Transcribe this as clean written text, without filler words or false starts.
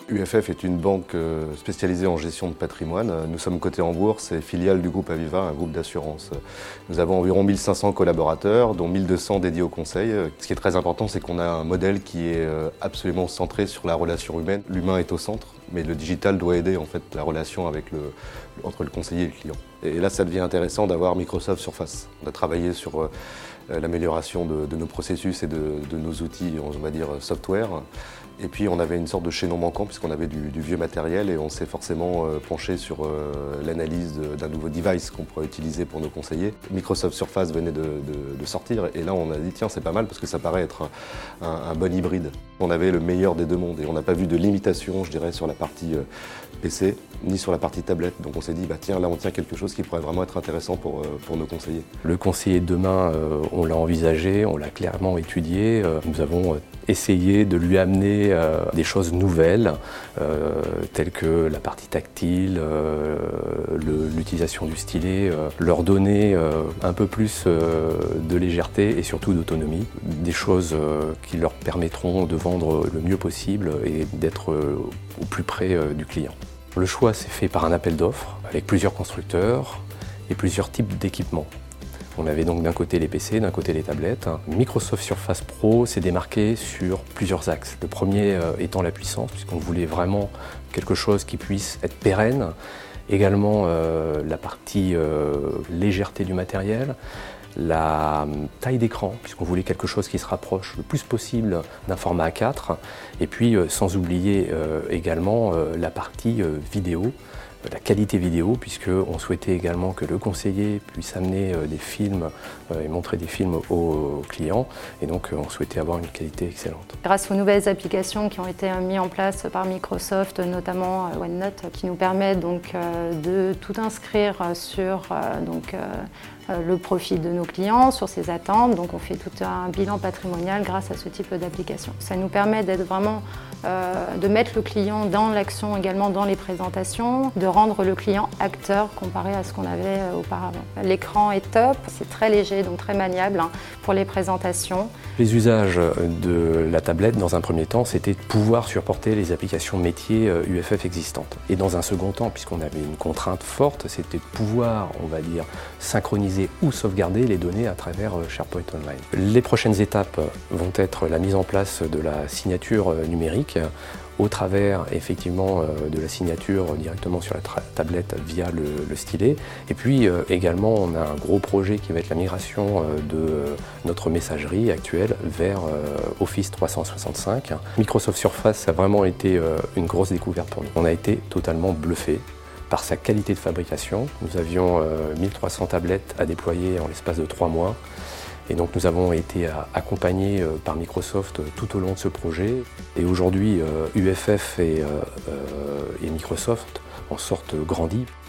UFF est une banque spécialisée en gestion de patrimoine. Nous sommes cotés en bourse et filiale du groupe Aviva, un groupe d'assurance. Nous avons environ 1500 collaborateurs, dont 1200 dédiés au conseil. Ce qui est très important, c'est qu'on a un modèle qui est absolument centré sur la relation humaine. L'humain est au centre, mais le digital doit aider en fait la relation entre le conseiller et le client. Et là, ça devient intéressant d'avoir Microsoft Surface. On a travaillé sur l'amélioration de nos processus et de nos outils, on va dire, software. Et puis on avait une sorte de chaînon manquant puisqu'on avait du vieux matériel et on s'est forcément penché sur l'analyse d'un nouveau device qu'on pourrait utiliser pour nos conseillers. Microsoft Surface venait de sortir et là on a dit tiens c'est pas mal parce que ça paraît être un bon hybride. On avait le meilleur des deux mondes et on n'a pas vu de limitation je dirais sur la partie PC ni sur la partie tablette. Donc on s'est dit bah tiens là on tient quelque chose qui pourrait vraiment être intéressant pour nos conseillers. Le conseiller de demain on l'a envisagé, on l'a clairement étudié. Nous avons essayé de lui amener des choses nouvelles, telles que la partie tactile, l'utilisation du stylet, leur donner un peu plus de légèreté et surtout d'autonomie, des choses qui leur permettront de vendre le mieux possible et d'être au plus près du client. Le choix s'est fait par un appel d'offres avec plusieurs constructeurs et plusieurs types d'équipements. On avait donc d'un côté les PC, d'un côté les tablettes. Microsoft Surface Pro s'est démarqué sur plusieurs axes. Le premier étant la puissance, puisqu'on voulait vraiment quelque chose qui puisse être pérenne. Également la partie légèreté du matériel, la taille d'écran, puisqu'on voulait quelque chose qui se rapproche le plus possible d'un format A4. Et puis sans oublier également la partie vidéo. La qualité vidéo, puisqu'on souhaitait également que le conseiller puisse amener des films et montrer des films aux clients. Et donc, on souhaitait avoir une qualité excellente. Grâce aux nouvelles applications qui ont été mises en place par Microsoft, notamment OneNote, qui nous permettent donc de tout inscrire sur le profil de nos clients, sur ses attentes. Donc, on fait tout un bilan patrimonial grâce à ce type d'application. Ça nous permet d'être vraiment de mettre le client dans l'action, également dans les présentations, de rendre le client acteur comparé à ce qu'on avait auparavant. L'écran est top, c'est très léger, donc très maniable pour les présentations. Les usages de la tablette, dans un premier temps, c'était de pouvoir supporter les applications métiers UFF existantes. Et dans un second temps, puisqu'on avait une contrainte forte, c'était de pouvoir, on va dire, synchroniser ou sauvegarder les données à travers SharePoint Online. Les prochaines étapes vont être la mise en place de la signature numérique au travers effectivement de la signature directement sur la tablette via le stylet. Et puis également on a un gros projet qui va être la migration de notre messagerie actuelle vers Office 365. Microsoft Surface a vraiment été une grosse découverte pour nous. On a été totalement bluffés par sa qualité de fabrication. Nous avions 1300 tablettes à déployer en l'espace de 3 mois. Et donc nous avons été accompagnés par Microsoft tout au long de ce projet. Et aujourd'hui, UFF et Microsoft en sortent grandis.